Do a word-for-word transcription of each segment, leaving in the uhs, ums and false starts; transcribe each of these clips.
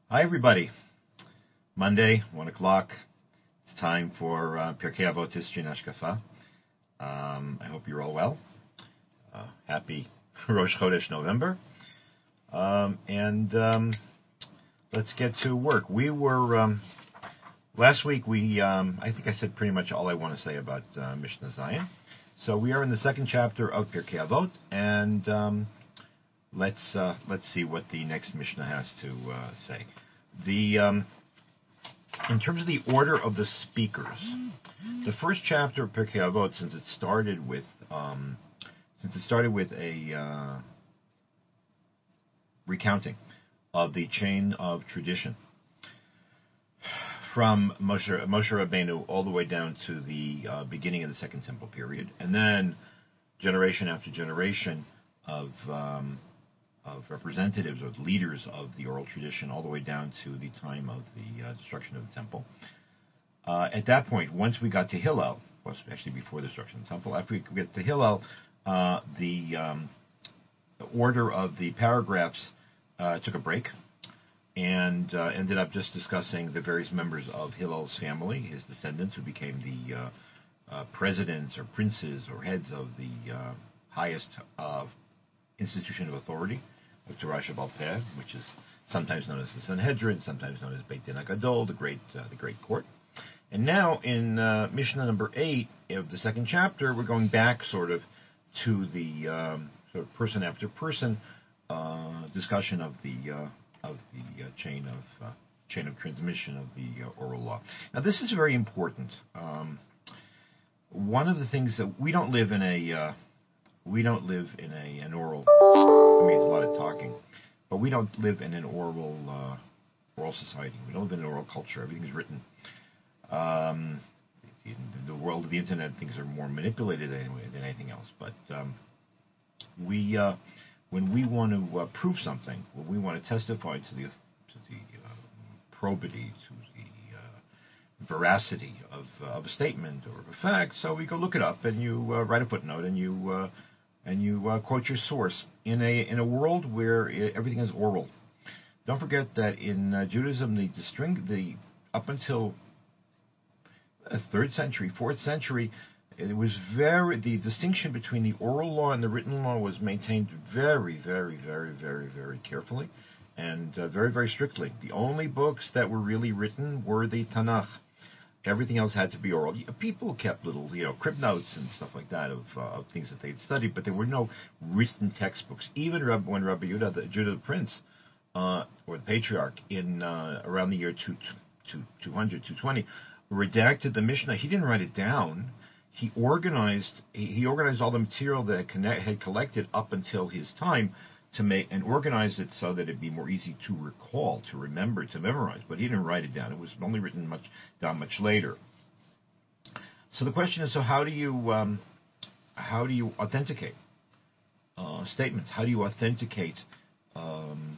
Hi, everybody. Monday, one o'clock. It's time for uh, Pirkei Avot History and Hashkafa. Um, I hope you're all well. Uh, happy Rosh Chodesh November. Um, and um, let's get to work. We were, um, last week, we, um, I think I said pretty much all I want to say about uh, Mishnah Zion. So we are in the second chapter of Pirkei Avot, and um, let's uh, let's see what the next Mishnah has to uh, say. The um, in terms of the order of the speakers, the first chapter of Pirkei Avot, since it started with um, since it started with a uh, recounting of the chain of tradition from Moshe, Moshe Rabbeinu all the way down to the uh, beginning of the Second Temple period, and then generation after generation of um, of representatives or leaders of the oral tradition, all the way down to the time of the uh, destruction of the temple. Uh, at that point, once we got to Hillel, well, actually before the destruction of the temple, after we get to Hillel, uh, the, um, the order of the paragraphs uh, took a break, and uh, ended up just discussing the various members of Hillel's family, his descendants, who became the uh, uh, presidents or princes or heads of the uh, highest uh, institution of authority, of Torah Shebaal Peh, which is sometimes known as the Sanhedrin, sometimes known as Beit Din HaGadol, the great, uh, the great court. And now in uh, Mishnah number eight of the second chapter, we're going back sort of to the um, sort of person after person uh, discussion of the uh, of the uh, chain of uh, chain of transmission of the uh, oral law. Now, this is very important. Um, one of the things that we don't live in a uh, we don't live in a an oral. I mean, a lot of talking, but we don't live in an oral uh, oral society. We don't live in an oral culture. Everything is written. Um, in the world of the internet, things are more manipulated anyway than anything else. But um, we, uh, when we want to uh, prove something, when we want to testify to the to the uh, probity, to the uh, veracity of uh, of a statement or a fact, so we go look it up, and you uh, write a footnote, and you uh, and you uh, quote your source in a in a world where it, everything is oral. Don't forget that in uh, Judaism, the, the string the up until the third century, fourth century, it was very the distinction between the oral law and the written law was maintained very, very, very, very, very carefully and uh, very, very strictly. The only books that were really written were the Tanakh. Everything else had to be oral. People kept little, you know, crib notes and stuff like that of, uh, of things that they'd studied, but there were no written textbooks. Even when Rabbi Judah, the, Judah the Prince, uh, or the Patriarch, in uh, around the year two, two, two hundred, two twenty, redacted the Mishnah. He didn't write it down. He organized. He, he organized all the material that had, connect, had collected up until his time to make and organize it so that it'd be more easy to recall, to remember, to memorize. But he didn't write it down. It was only written much down much later. So the question is: so how do you um, how do you authenticate uh, statements? How do you authenticate um,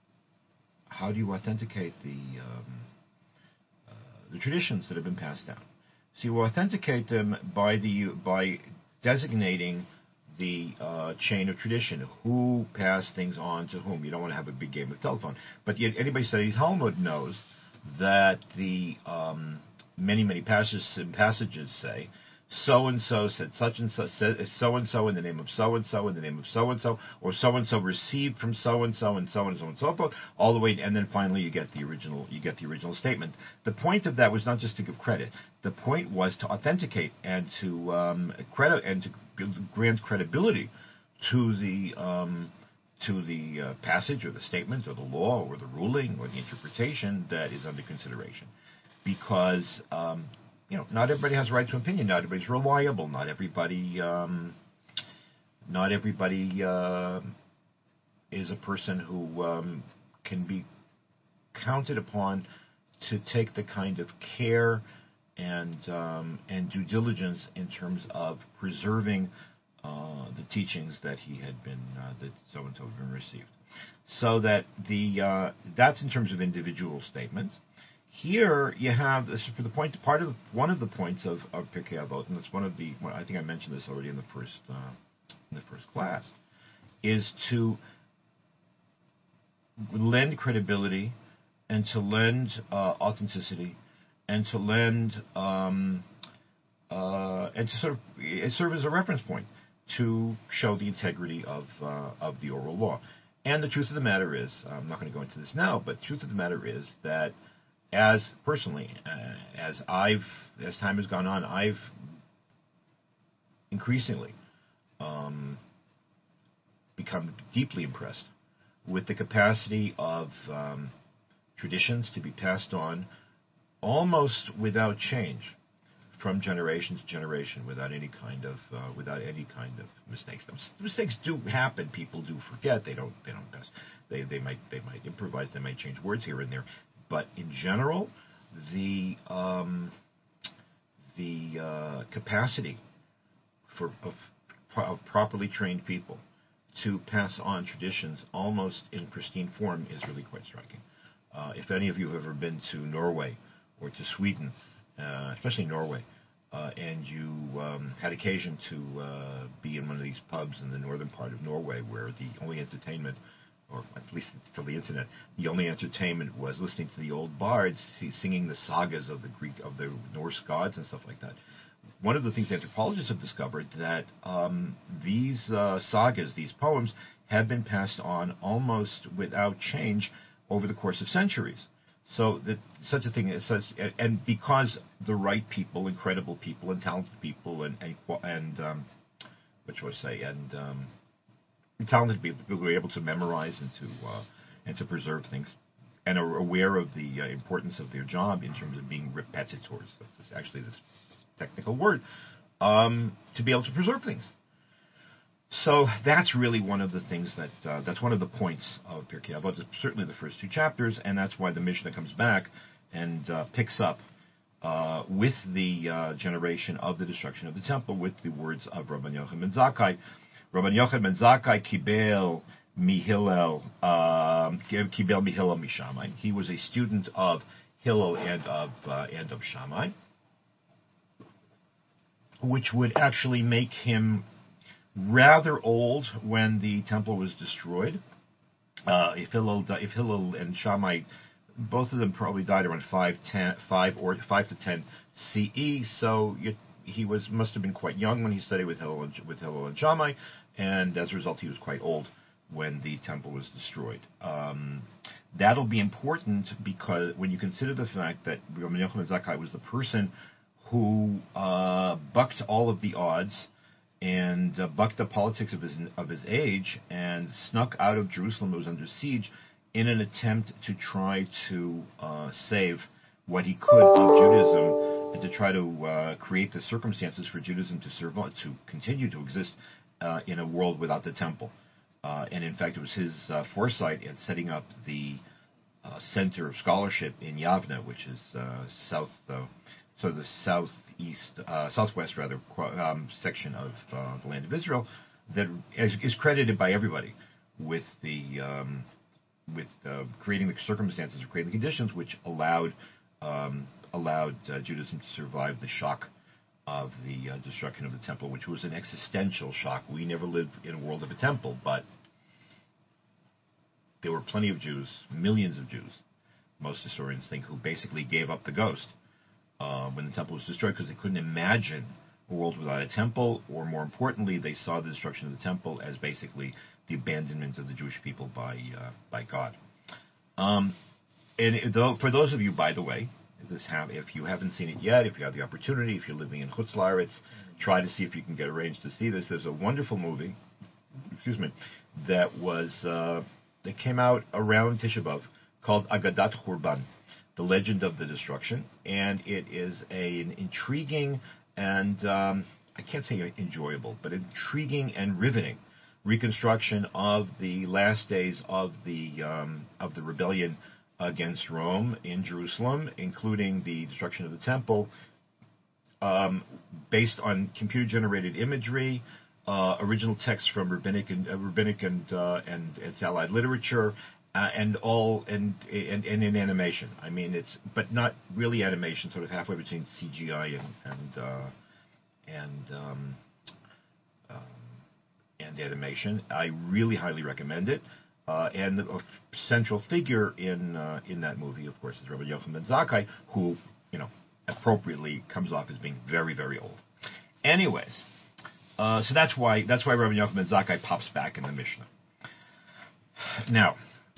how do you authenticate the um, uh, the traditions that have been passed down? So you authenticate them by the by designating the uh, chain of tradition, who passed things on to whom. You don't want to have a big game of telephone. But yet anybody studies Talmud knows that the um, many, many passages, passages say, so-and-so said such and so, said so-and-so in the name of so-and-so, in the name of so-and-so, or so-and-so received from so-and-so, and so-and-so, and so forth, all the way, and then finally you get the original, you get the original statement. The point of that was not just to give credit. The point was to authenticate and to um, credit and to grant credibility to the um, to the uh, passage or the statement or the law or the ruling or the interpretation that is under consideration, because um, you know, not everybody has a right to opinion. Not everybody's reliable. Not everybody, um, not everybody uh, is a person who um, can be counted upon to take the kind of care and um, and due diligence in terms of preserving uh, the teachings that he had been uh, that so and so had been received. So that the uh, that's in terms of individual statements. Here you have this for the point part of the, one of the points of, of Pirkei Avot, and that's one of the well, I think I mentioned this already in the first uh, in the first class, is to lend credibility and to lend uh, authenticity, and to lend um, uh, and to sort of serve as a reference point to show the integrity of uh, of the oral law. And the truth of the matter is, I'm not going to go into this now, but the truth of the matter is that, as personally, uh, as I've as time has gone on, I've increasingly um, become deeply impressed with the capacity of um, traditions to be passed on almost without change from generation to generation, without any kind of uh, without any kind of mistakes. Now, mistakes do happen. People do forget. They don't. They don't pass. They they might they might improvise. They might change words here and there. But in general, the um, the uh, capacity for of, of properly trained people to pass on traditions almost in pristine form is really quite striking. Uh, if any of you have ever been to Norway or to Sweden, uh, especially Norway, uh, and you um, had occasion to uh, be in one of these pubs in the northern part of Norway where the only entertainment, or at least till the internet, the only entertainment was listening to the old bards singing the sagas of the Greek, of the Norse gods and stuff like that. One of the things anthropologists have discovered that um, these uh, sagas, these poems, have been passed on almost without change over the course of centuries. So that such a thing as such, and because the right people, and credible people, and talented people, and and, and um, what should I say, and um, talented people who are able to memorize and to uh, and to preserve things, and are aware of the uh, importance of their job in terms of being repetitors. That's actually this technical word, um, to be able to preserve things. So that's really one of the things that uh, that's one of the points of Pirkei Avot, certainly the first two chapters, and that's why the Mishnah comes back and uh, picks up uh, with the uh, generation of the destruction of the temple with the words of Rabban Yochanan ben Zakkai. Rabban Yochanan ben Zakkai kibel mihillel um, kibel mihillel mishamai. He was a student of Hillel and of uh, and of Shammai, which would actually make him rather old when the temple was destroyed. Uh, if Hillel, if Hillel and Shammai, both of them probably died around five, ten, five or five to ten C E. So you, he was must have been quite young when he studied with Hillel and, with Hillel and Shammai, and as a result, he was quite old when the temple was destroyed. Um, that'll be important because when you consider the fact that Rabban Yochanan ben Zakkai was the person who uh, bucked all of the odds and uh, bucked the politics of his of his age and snuck out of Jerusalem that was under siege in an attempt to try to uh, save what he could of Judaism and to try to uh, create the circumstances for Judaism to survive, to continue to exist uh, in a world without the temple. Uh, and in fact, it was his uh, foresight in setting up the uh, Center of Scholarship in Yavne, which is uh, south. Uh, So the southeast, uh, southwest rather, um, section of uh, the land of Israel, that is, is credited by everybody with the um, with uh, creating the circumstances, or creating the conditions which allowed um, allowed uh, Judaism to survive the shock of the uh, destruction of the temple, which was an existential shock. We never lived in a world of a temple, but there were plenty of Jews, millions of Jews, most historians think, who basically gave up the ghost Uh, when the temple was destroyed, because they couldn't imagine a world without a temple, or more importantly, they saw the destruction of the temple as basically the abandonment of the Jewish people by uh, by God. Um, and it, though, for those of you, by the way, if, this have, if you haven't seen it yet, if you have the opportunity, if you're living in Chutz La'aretz, try to see if you can get arranged to see this. There's a wonderful movie, excuse me, that was uh, that came out around Tisha B'Av called Agadat Churban, The Legend of the Destruction, and it is a, an intriguing and, um, I can't say enjoyable, but intriguing and riveting reconstruction of the last days of the um, of the rebellion against Rome in Jerusalem, including the destruction of the temple, um, based on computer-generated imagery, uh, original texts from rabbinic and uh, rabbinic and, uh, and its allied literature. Uh, and all and, and and in animation. I mean, it's but not really animation, sort of halfway between C G I and and uh, and um, um, and animation. I really highly recommend it. Uh, and the a central figure in uh, in that movie, of course, is Rabbi Yochanan ben Zakkai, who, you know, appropriately comes off as being very, very old. Anyways, uh, so that's why that's why Rabbi Yochanan ben Zakkai pops back in the Mishnah. Now,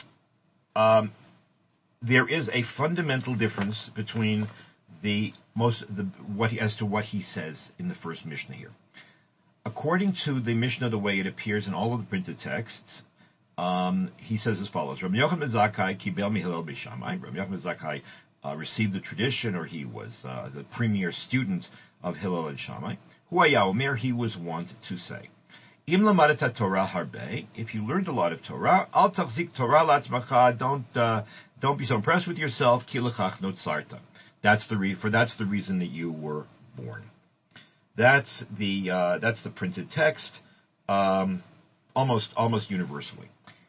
um, there is a fundamental difference between the most the what he, as to what he says in the first Mishnah here. According to the Mishnah, the way it appears in all of the printed texts. Um, he says as follows: Rabbi Yochanan ben Zakkai kibel mi Hillel b'Shammai. Rabbi Yochanan ben Zakkai uh, received the tradition, or he was uh, the premier student of Hillel and Shammai. Hu haya omer, he was wont to say, Im lamadat Torah harbe, if you learned a lot of Torah, al tachzik Torah latzmacha, don't uh, don't be so impressed with yourself. Ki lechach notzarta. That's the re- for that's the reason that you were born. That's the uh, that's the printed text, um, almost almost universally.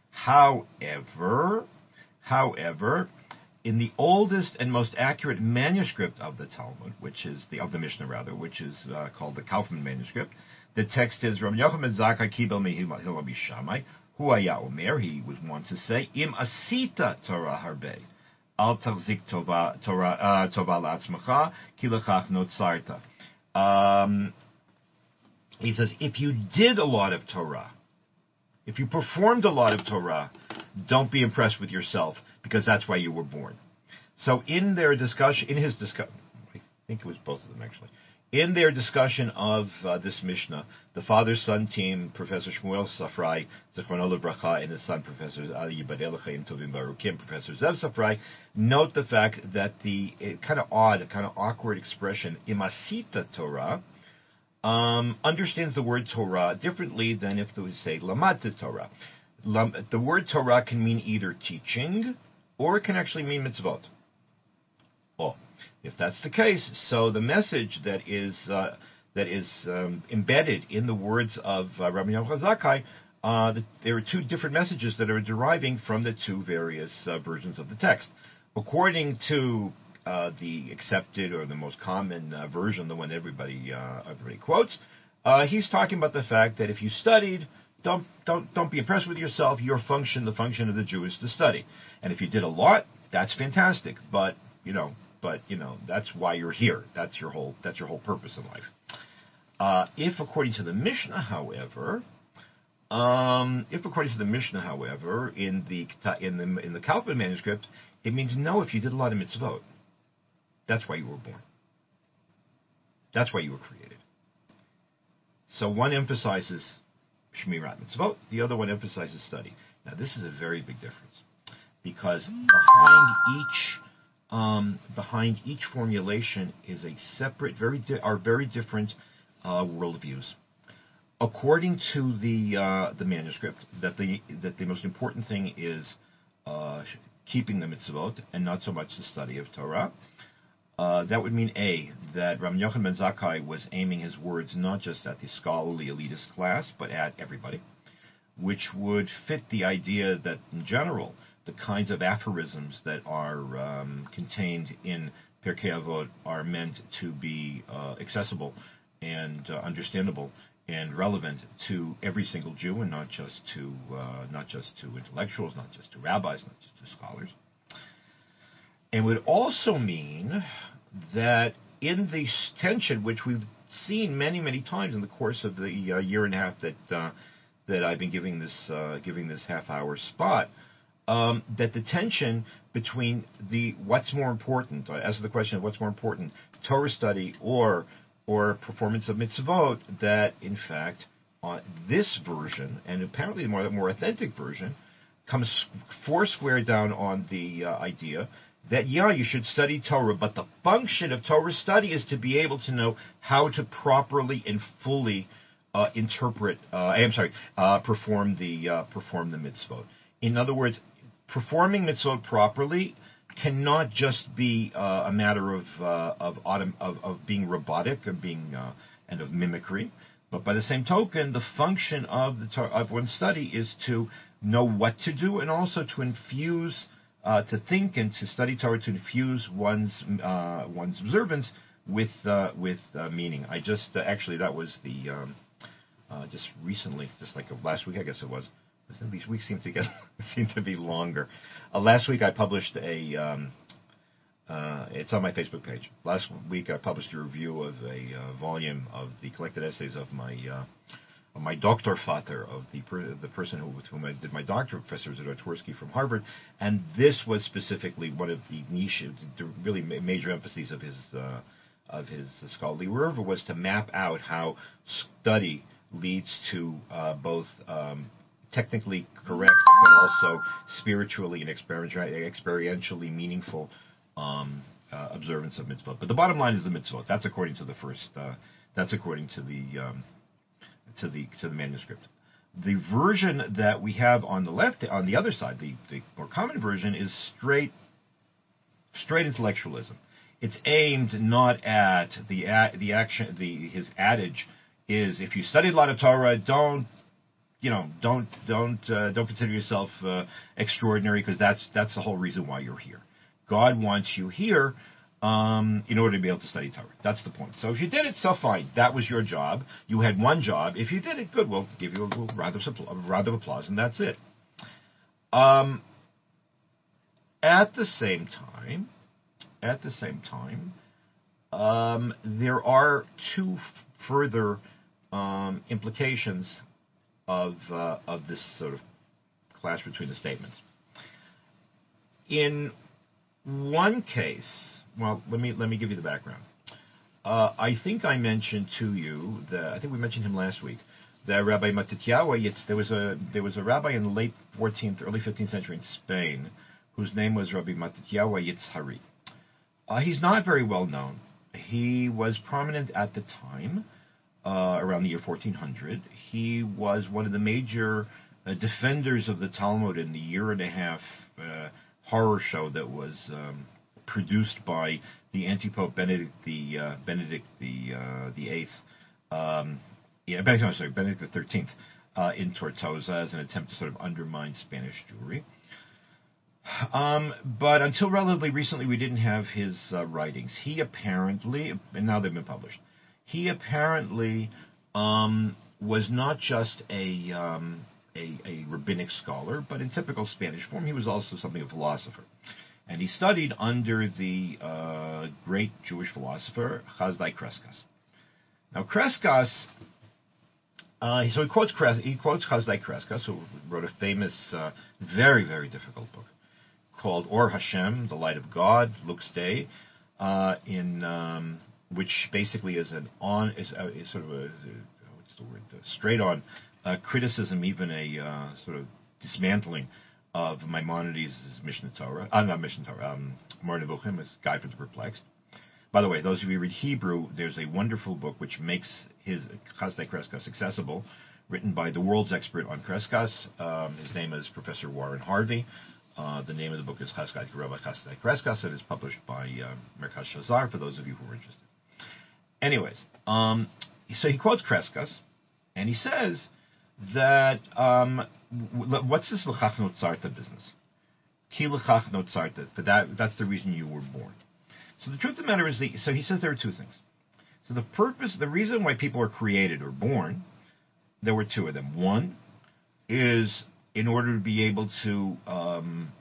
However, however, in the oldest and most accurate manuscript of the Talmud, which is the of the Mishnah rather, which is uh, called the Kaufman manuscript, the text is Rabbi Yochanan ben Zakkai kibel mi Hillel b'Shammai. Hu haya omer, he was wont to say, Im asita Torah harbe, al tachzik Torah Torah la'atzmacha, ki lechach notzarta. Um, he says, if you did a lot of Torah, if you performed a lot of Torah, don't be impressed with yourself, because that's why you were born. So in their discussion, in his discussion, I think it was both of them actually, in their discussion of uh, this Mishnah, the father-son team, Professor Shmuel Safrai, Zichrono Livracha, and his son, Professor Ali Yibadei L'Chaim Tovim Baruchim, Professor Zev Safrai, note the fact that the kind of odd, kind of awkward expression, Imasita Torah, Um, understands the word Torah differently than if they would say Lamata Torah. Lam, the word Torah can mean either teaching, or it can actually mean mitzvot. Oh, if that's the case, so the message that is uh, that is um, embedded in the words of uh, Rabbi Yochanan ben Zakkai, uh, the, there are two different messages that are deriving from the two various uh, versions of the text. According to Uh, the accepted or the most common uh, version, the one everybody uh, everybody quotes, uh, he's talking about the fact that if you studied, don't don't don't be impressed with yourself. Your function, the function of the Jew, is to study, and if you did a lot, that's fantastic. But you know, but you know, that's why you're here. That's your whole that's your whole purpose in life. Uh, if according to the Mishnah, however, um, if according to the Mishnah, however, in the in the in the Kaufman manuscript, it means no. If you did a lot of mitzvot. That's why you were born. That's why you were created. So one emphasizes Shmirat Mitzvot, the other one emphasizes study. Now this is a very big difference, because behind each um, behind each formulation is a separate, very di- are very different uh, worldviews. According to the uh, the manuscript, that the that the most important thing is uh, keeping the mitzvot and not so much the study of Torah. Uh, that would mean, A, that Rabbi Yochanan ben Zakkai was aiming his words not just at the scholarly elitist class, but at everybody, which would fit the idea that, in general, the kinds of aphorisms that are um, contained in Pirkei Avot are meant to be uh, accessible and uh, understandable and relevant to every single Jew, and not just to uh, not just to intellectuals, not just to rabbis, not just to scholars. And would also mean that in the tension, which we've seen many, many times in the course of the uh, year and a half that uh, that I've been giving this uh, giving this half-hour spot, um, that the tension between the what's more important, uh, as to the question of what's more important, Torah study or or performance of mitzvot, that in fact uh, this version, and apparently the more more authentic version, comes four square down on the uh, idea that, yeah, you should study Torah, but the function of Torah study is to be able to know how to properly and fully uh, interpret, uh, I'm sorry, uh, perform the uh, perform the mitzvot. In other words, performing mitzvot properly cannot just be uh, a matter of uh, of, autom- of of being robotic, of being uh, and of mimicry, but by the same token, the function of the of one's study is to know what to do, and also to infuse. Uh, to think and to study Torah, to infuse one's uh, one's observance with uh, with uh, meaning. I just uh, actually that was the um, uh, just recently, just like last week, I guess it was. these weeks seem to get seem to be longer. Uh, last week I published a. Um, uh, it's on my Facebook page. Last week I published a review of a uh, volume of the collected essays of my uh, of my doctor father, of the per, the person who, with whom I did my doctorate, Professor Zatorsky from Harvard, and this was specifically one of the niche, the really major emphases of his uh, of his scholarly work was to map out how study leads to uh, both um, technically correct, but also spiritually and experientially meaningful um, uh, observance of mitzvot. But the bottom line is the mitzvot. That's according to the first. Uh, that's according to the um, to the to the manuscript. The version that we have on the left, on the other side, the, the more common version is straight straight intellectualism. It's aimed not at the the action. The his adage is, if you studied a lot of Torah, don't you know don't don't uh, don't consider yourself uh, extraordinary, because that's that's the whole reason why you're here. God wants you here um, in order to be able to study Torah. That's the point. So if you did it, so fine. That was your job. You had one job. If you did it, good. We'll give you a little round of, a round of applause, and that's it. Um, at the same time. At the same time, um, there are two f- further um, implications of uh, of this sort of clash between the statements. In one case, well, let me let me give you the background. Uh, I think I mentioned to you that I think we mentioned him last week. That Rabbi Matityahu, there was a there was a rabbi in the late fourteenth, early fifteenth century in Spain, whose name was Rabbi Matityahu Yitzhari. Uh, he's not very well known. He was prominent at the time, uh, around the year fourteen hundred. He was one of the major uh, defenders of the Talmud in the year and a half uh, horror show that was um, produced by the anti-pope Benedict the uh, Benedict the uh, the eighth, um, yeah, Benedict, no, sorry, Benedict the thirteenth, uh, in Tortosa as an attempt to sort of undermine Spanish Jewry. Um, but until relatively recently, we didn't have his uh, writings. He apparently, and now they've been published, he apparently um, was not just a, um, a a rabbinic scholar, but in typical Spanish form, he was also something of a philosopher. And he studied under the uh, great Jewish philosopher Chasdai Crescas. Now, Crescas, uh, so he quotes Cres- he quotes Chasdai Crescas, who wrote a famous, uh, very very difficult book called Or Hashem, the Light of God, Lux Dei, uh, in um, which basically is an on is, uh, is sort of a, what's the word, uh, straight on uh, criticism, even a uh, sort of dismantling of Maimonides' Mishnah Torah, uh, not Mishnah Torah, um, Moreh Nevuchim, his Guide for the Perplexed. By the way, those of you who read Hebrew, there's a wonderful book which makes his Chasdai Crescas accessible, written by the world's expert on Crescas. Um, his name is Professor Warren Harvey. Uh, the name of the book is Chasdai Rabbi Chasdai Crescas, and is published by uh, Merkaz Shazar, for those of you who are interested. Anyways, um, so he quotes Crescas, and he says that, um, w- what's this l'chach notzarta business? Ki l'chach notzarta, but that, that's the reason you were born. So the truth of the matter is, that, so he says there are two things. So the purpose, the reason why people are created or born, there were two of them. One is in order to be able to um,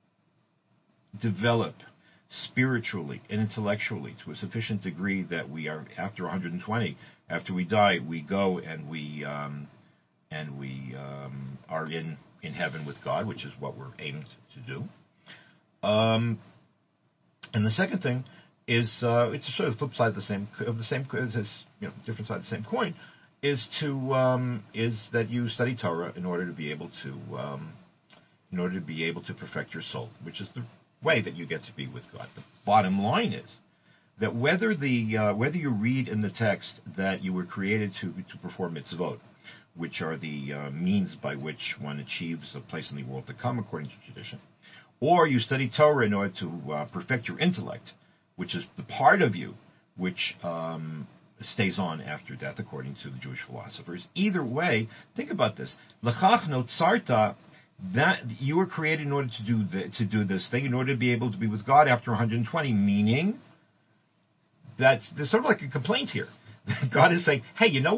develop spiritually and intellectually to a sufficient degree that we are, after one hundred twenty, after we die, we go and we um, and we um, are in, in heaven with God, which is what we're aimed to do. Um, and the second thing is, uh, it's a sort of flip side of the same of the same, it's you know, different side of the same coin. Is to um, is that you study Torah in order to be able to um, in order to be able to perfect your soul, which is the way that you get to be with God. The bottom line is that whether the uh, whether you read in the text that you were created to to perform mitzvot, which are the uh, means by which one achieves a place in the world to come according to tradition, or you study Torah in order to uh, perfect your intellect, which is the part of you which um, stays on after death, according to the Jewish philosophers. Either way, think about this. L'chach notzarta, that you were created in order to do the, to do this thing, in order to be able to be with God after one hundred twenty. Meaning, that's there's sort of like a complaint here. God is saying, "Hey, you know what?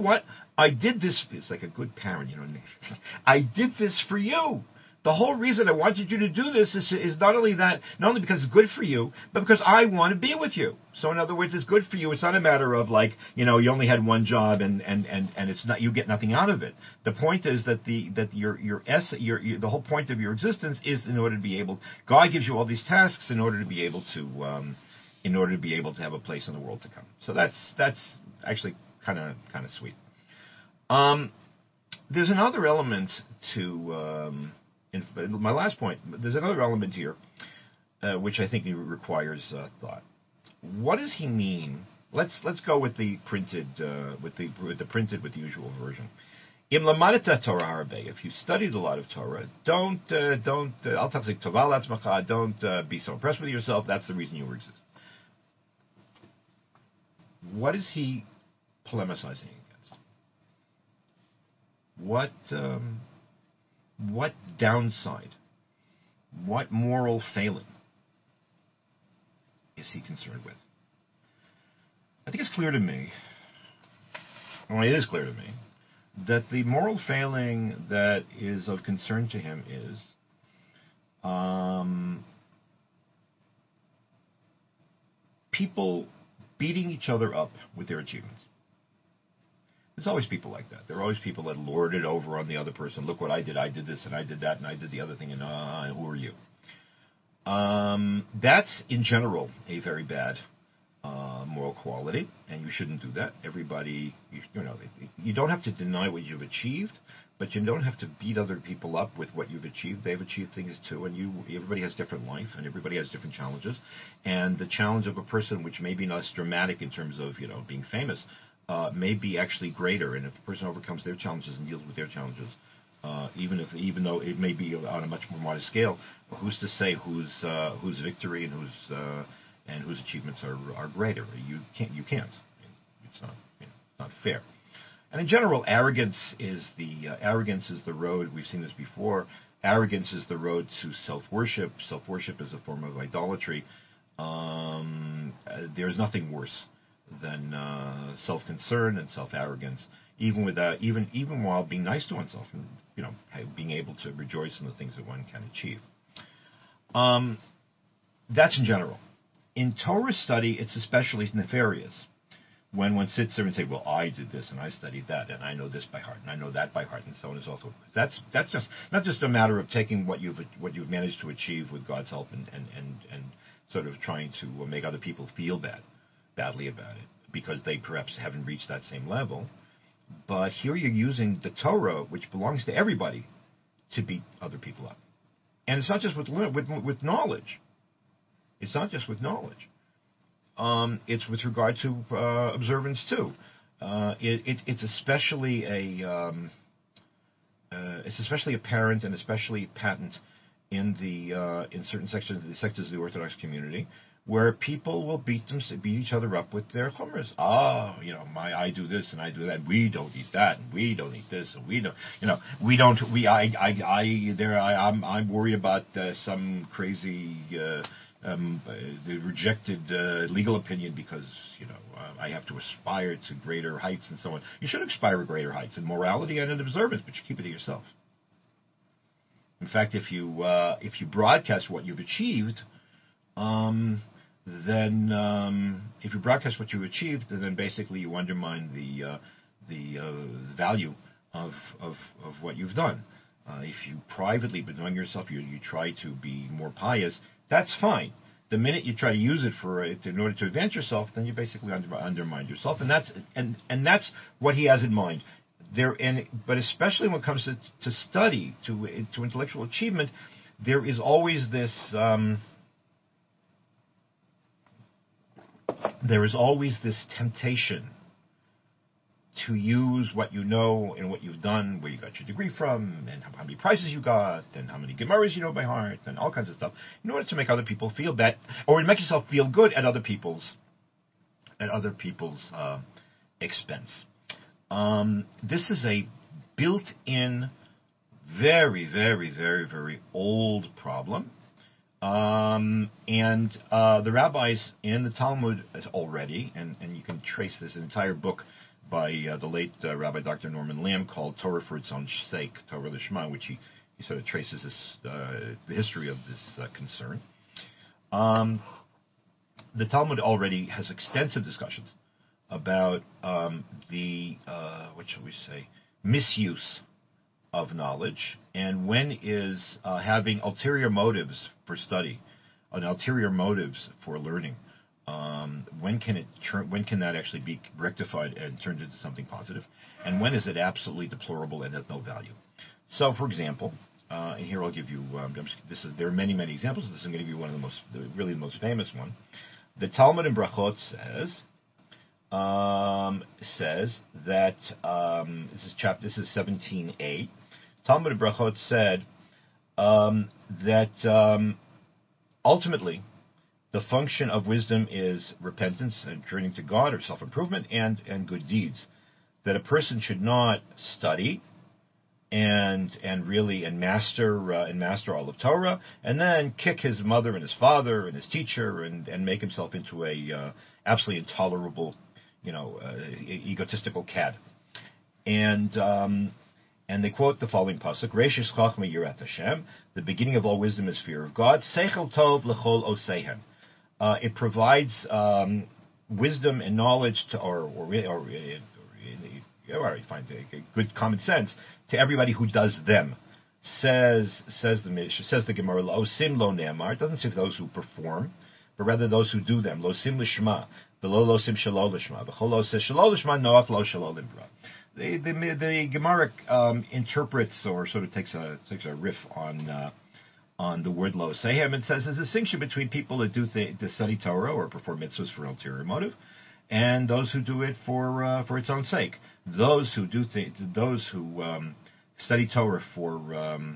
I did this. It's like a good parent, you know. I did this for you. The whole reason I wanted you to do this is, is not only that, not only because it's good for you, but because I want to be with you. So in other words, it's good for you. It's not a matter of like, you know, you only had one job and, and, and, and it's not, you get nothing out of it. The point is that the, that your, your ess, your, your, the whole point of your existence is in order to be able, God gives you all these tasks in order to be able to, um, in order to be able to have a place in the world to come. So that's, that's actually kind of, kind of sweet. Um, there's another element to, um, In my last point, there's another element here, uh, which I think requires uh, thought. What does he mean? Let's let's go with the printed, uh, with the with the printed with the usual version. Im lamadeta Torah harbe. If you studied a lot of Torah, don't uh, don't al tachzik tova latzmacha. Don't uh, be so impressed with yourself. That's the reason you exist. What is he polemicizing against? What? Um, What downside, what moral failing is he concerned with? I think it's clear to me, well, it is clear to me, that the moral failing that is of concern to him is um, people beating each other up with their achievements. There's always people like that. There are always people that lord it over on the other person. Look what I did. I did this, and I did that, and I did the other thing, and uh, who are you? Um, that's, in general, a very bad uh, moral quality, and you shouldn't do that. Everybody, you, you know, you don't have to deny what you've achieved, but you don't have to beat other people up with what you've achieved. They've achieved things too, and you. Everybody has different life, and everybody has different challenges. And the challenge of a person, which may be less dramatic in terms of, you know, being famous, Uh, may be actually greater, and if the person overcomes their challenges and deals with their challenges, uh, even if even though it may be on a much more modest scale, who's to say whose uh, whose victory and whose uh, and whose achievements are are greater? You can't you can't. It's not you know, not fair. And in general, arrogance is the uh, arrogance is the road. We've seen this before. Arrogance is the road to self-worship. Self-worship is a form of idolatry. Um, uh, there's nothing worse than uh, self-concern and self-arrogance, even without, even even while being nice to oneself, and you know, being able to rejoice in the things that one can achieve. Um, that's in general. In Torah study, it's especially nefarious when one sits there and say, "Well, I did this and I studied that and I know this by heart and I know that by heart," and so on and so forth. That's that's just not just a matter of taking what you've what you've managed to achieve with God's help and and and, and sort of trying to make other people feel bad. badly about it because they perhaps haven't reached that same level. But here you're using the Torah, which belongs to everybody, to beat other people up. And it's not just with with, with knowledge. It's not just with knowledge. Um, it's with regard to uh, observance too. Uh, it, it, it's especially a um, uh, it's especially apparent and especially patent in the uh, in certain sections the sectors of the Orthodox community, where people will beat them, beat each other up with their chumras. Ah, you know, my I do this and I do that. We don't eat that, and we don't eat this, and we don't, you know, we don't. We I I I there I I'm I'm worried about uh, some crazy uh, um, uh, the rejected uh, legal opinion because you know uh, I have to aspire to greater heights and so on. You should aspire to greater heights in morality and in observance, but you keep it to yourself. In fact, if you uh, if you broadcast what you've achieved. Um, then um, if you broadcast what you achieved, then basically you undermine the uh, the uh, value of, of of what you've done. Uh, if you privately, but knowing yourself, you you try to be more pious, that's fine. The minute you try to use it for it in order to advance yourself, then you basically under, undermine yourself, and that's and and that's what he has in mind. There, and but especially when it comes to to study, to to intellectual achievement, there is always this. Um, There is always this temptation to use what you know and what you've done, where you got your degree from, and how, how many prizes you got, and how many Gemaras you know by heart, and all kinds of stuff, in order to make other people feel bad, or to make yourself feel good at other people's at other people's uh, expense. Um, this is a built-in, very, very, very, very old problem. Um, and uh, the rabbis in the Talmud already, and, and you can trace this entire book by uh, the late uh, Rabbi Doctor Norman Lamb called Torah for its own sake, Torah Lishma, which he, he sort of traces this, uh, the history of this uh, concern. Um, the Talmud already has extensive discussions about um, the, uh, what shall we say, misuse of knowledge, and when is uh, having ulterior motives for study, and ulterior motives for learning, um, when can it turn, when can that actually be rectified and turned into something positive, and when is it absolutely deplorable and of no value? So, for example, uh, and here I'll give you, um, this is, there are many, many examples. This is going to give you one of the most, really the most famous one. The Talmud in Brachot says, um, says that um, this is chapter, this is seventeen eight. Talmud in Brachot said um, that um, ultimately the function of wisdom is repentance and turning to God, or self-improvement, and and good deeds. That a person should not study and and really and master uh, and master all of Torah, and then kick his mother and his father and his teacher and, and make himself into a uh, absolutely intolerable, you know, uh, egotistical cad. And um, and they quote the following pasuk: "Reishis chachma yirat Hashem." The beginning of all wisdom is fear of God. Seichel tov lechol oseihem. Uh, it provides um, wisdom and knowledge to, or or, or, or, or or find good common sense to everybody who does them. Says says the Mishnah, says the Gemara, lo sim lo ne'amar. It doesn't say those who perform, but rather those who do them. Lo sim lishma, below lo sim shelo lishma, v'chol lo says shelo lishma, noach lo shelo limbra. The the the Gemara um, interprets or sort of takes a takes a riff on uh, on the word lo sehem and says there's a distinction between people that do th- that study Torah or perform mitzvahs for ulterior motive, and those who do it for uh, for its own sake. Those who do th- those who um, study Torah for um,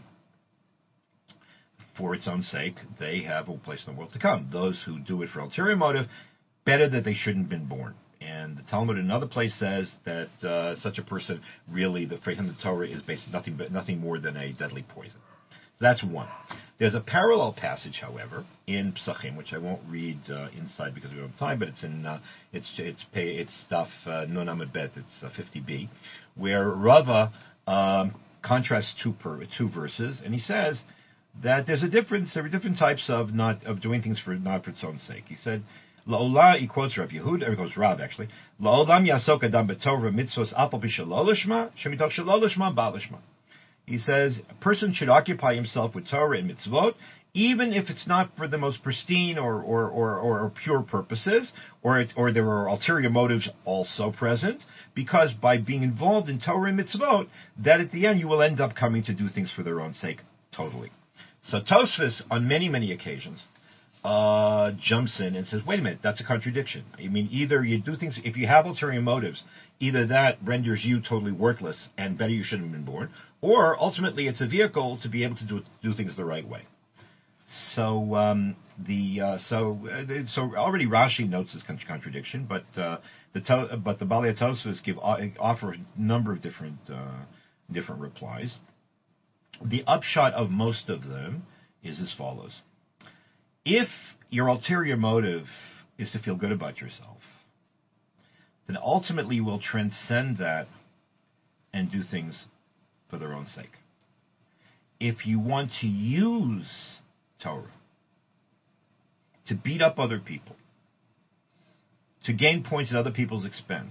for its own sake, they have a place in the world to come. Those who do it for ulterior motive, better that they shouldn't have been born. And the Talmud in another place says that uh, such a person really, the for him, the Torah is basically nothing but nothing more than a deadly poison. So that's one. There's a parallel passage, however, in Psachim, which I won't read uh, inside because we don't have time, but it's in uh, it's it's pay, it's stuff uh, Nun Amud Bet, it's uh, fifty b, where Rava um, contrasts two per, two verses, and he says that there's a difference. There are different types of not of doing things for not for its own sake. He said, "La'olam," he quotes Rav Yehuda, or he goes Rav actually. "La'olam yasok adam b'Torah mitzvos apal b'shalol lishma, shemitoch shalol lishma ba'al lishma." He says a person should occupy himself with Torah and mitzvot, even if it's not for the most pristine or or, or, or pure purposes, or it, or there are ulterior motives also present, because by being involved in Torah and mitzvot, that at the end you will end up coming to do things for their own sake, totally. So Tosfos, on many, many occasions, uh, jumps in and says, wait a minute, that's a contradiction. I mean, either you do things, if you have ulterior motives, either that renders you totally worthless and better you shouldn't have been born, or ultimately it's a vehicle to be able to do do things the right way. So um, the uh, so uh, so already Rashi notes this contradiction, but uh, the to, but the Balei Tosfos give offer a number of different uh, different replies. The upshot of most of them is as follows: if your ulterior motive is to feel good about yourself, then ultimately you will transcend that and do things for their own sake. If you want to use Torah to beat up other people, to gain points at other people's expense,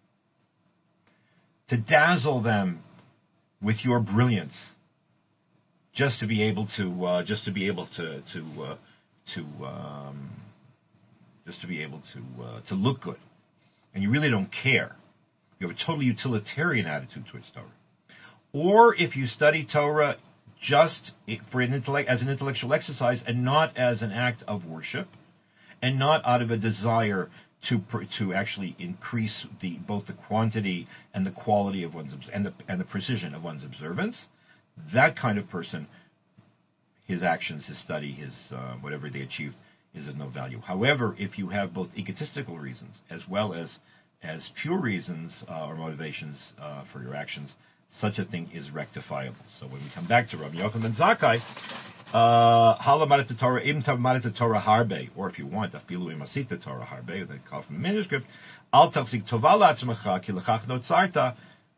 to dazzle them with your brilliance, just to be able to, uh, just to be able to, to, uh, to, um, just to be able to, uh, to look good, and you really don't care. You have a totally utilitarian attitude towards Torah. Or if you study Torah just for an intellect, as an intellectual exercise and not as an act of worship, and not out of a desire to to actually increase the both the quantity and the quality of one's and the and the precision of one's observance, that kind of person, his actions, his study, his uh, whatever they achieved is of no value. However, if you have both egotistical reasons as well as as pure reasons uh, or motivations uh, for your actions, such a thing is rectifiable. So when we come back to Rabbi Yochanan ben Zakkai, Uh, Halamadet the Torah, Ibn Tamadet the Torah Harbe, or if you want, Afilu Imasit the Torah Harbe, they call from the manuscript. Al Tachzik Tovala Atzmacha, Kilachach No Tzarta.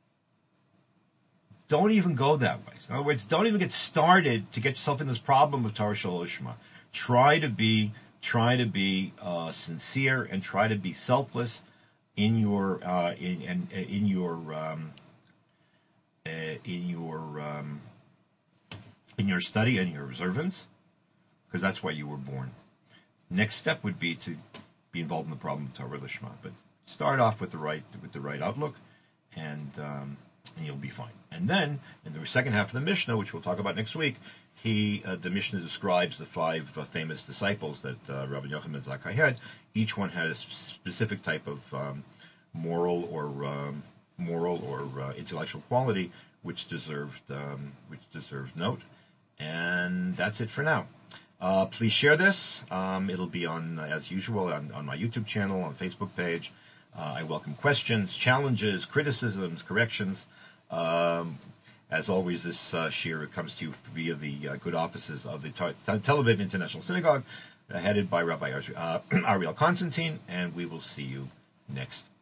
Don't even go that way. In other words, don't even get started to get yourself in this problem of Torah Shaloshma. Try to be, try to be uh, sincere and try to be selfless in your, uh, in, in, in your, um, uh, in your, um, in your study and your observance, because that's why you were born. Next step would be to be involved in the problem of Torah Lishma, but start off with the right, with the right outlook, and. Um, and you'll be fine. And then, in the second half of the Mishnah, which we'll talk about next week, he, uh, the Mishnah describes the five uh, famous disciples that uh, Rabbi Yochanan ben Zakkai had. Each one had a specific type of um, moral or um, moral or uh, intellectual quality which deserved um, which deserved note. And that's it for now. Uh, please share this. Um, it'll be on, uh, as usual, on, on my YouTube channel, on Facebook page. Uh, I welcome questions, challenges, criticisms, corrections. Um, as always, this uh, shir comes to you via the uh, good offices of the Tel Aviv International Synagogue, uh, headed by Rabbi Ar- uh, Ariel Constantine, and we will see you next